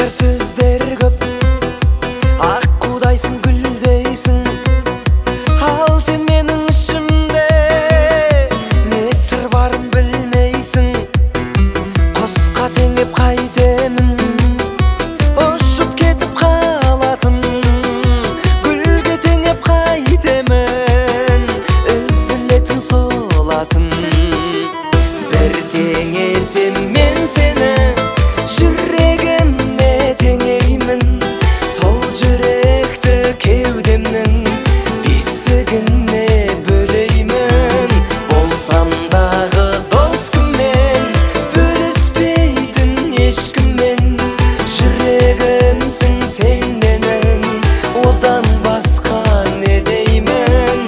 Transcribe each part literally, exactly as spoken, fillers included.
айтар сөздер көп, ақ қудайсың, гүлдейсің, ал сен менің ішімде не сыр барын білмейсің. Құсқа теңеп қайтемін, ұшып кетіп қалатын, гүлге теңеп қайтемін, үзілетін солатын. Бір теңесем мен сені, жүрегіме теңеймін, сол жүректі кеудемнің бесігіне бөлеймін. Болсам дағы дос кіммен, бөліспейтін ешкіммен, жүрегімсің сен менің, одан басқа не деймін,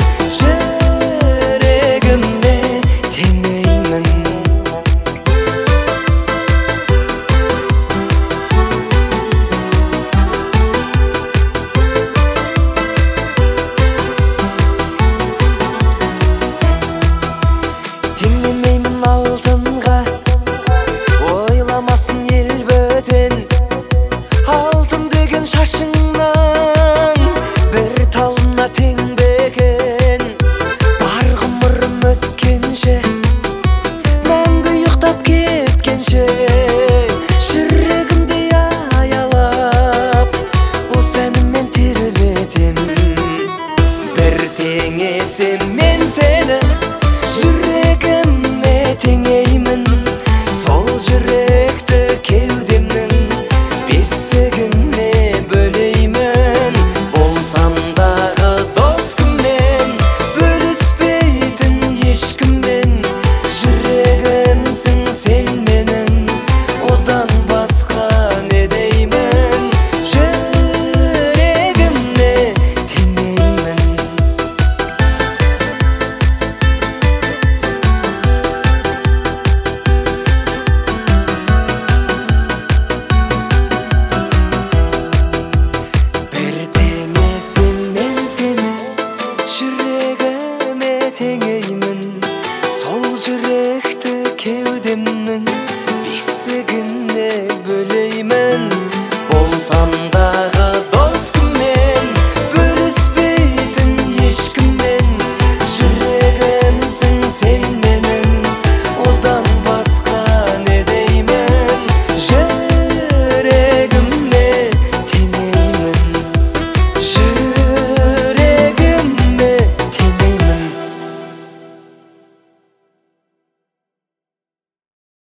жүрегіме теңеймін. Теңемеймін алтынға, ойламасын ел бөтен, алтын деген шашыңнан бір талына тең бе екен. Бар ғұмырым өткенше, мәңгі ұйықтап кеткенше, жүрегімде аялап осы әніммен тербетем. Бір теңесем мен сені, жүрегіме теңеймін, сол жүректі кеудемнің бесігіне бөлеймін. Болсам дағы дос кіммен, бөліспейтін ешкіммен, жүрегімсің сен менің, одан басқа не деймін, жүрегіме теңеймін. Бір теңесем мен сені, жүрегіме теңеймін, сол жүректі кеудемнің